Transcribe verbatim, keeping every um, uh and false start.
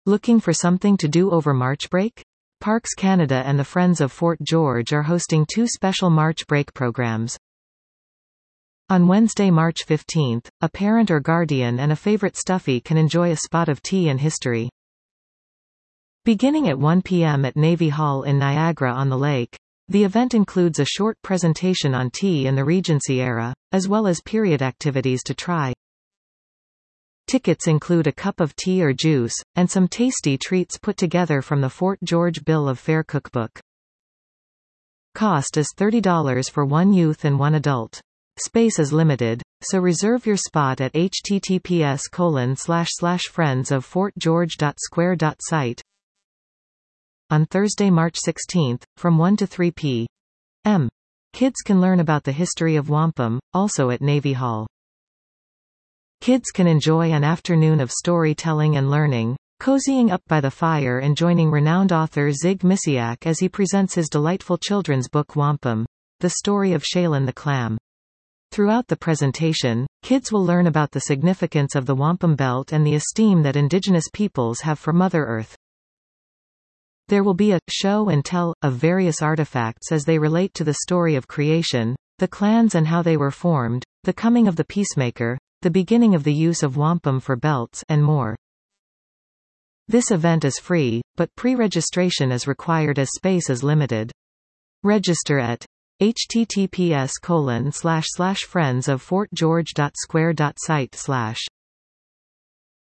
Looking for something to do over March break? Parks Canada and the Friends of Fort George are hosting two special March break programs. On Wednesday, March fifteenth, a parent or guardian and a favorite stuffy can enjoy a spot of tea and history. Beginning at one p m at Navy Hall in Niagara-on-the-Lake, the event includes a short presentation on tea in the Regency era, as well as period activities to try. Tickets include a cup of tea or juice, and some tasty treats put together from the Fort George Bill of Fare cookbook. Cost is thirty dollars for one youth and one adult. Space is limited, so reserve your spot at h t t p s colon slash slash friends of fort george dot square dot site. On Thursday, March sixteenth, from one to three p m, kids can learn about the history of wampum, also at Navy Hall. Kids can enjoy an afternoon of storytelling and learning, cozying up by the fire and joining renowned author Zig Misiak as he presents his delightful children's book Wampum, The Story of Shaylin the Clam. Throughout the presentation, kids will learn about the significance of the wampum belt and the esteem that Indigenous peoples have for Mother Earth. There will be a show and tell of various artifacts as they relate to the story of creation, the clans and how they were formed, the coming of the peacemaker, the beginning of the use of wampum for belts, and more. This event is free, but pre-registration is required as space is limited. Register at h t t p s colon slash slash friends of fort george dot square dot site slash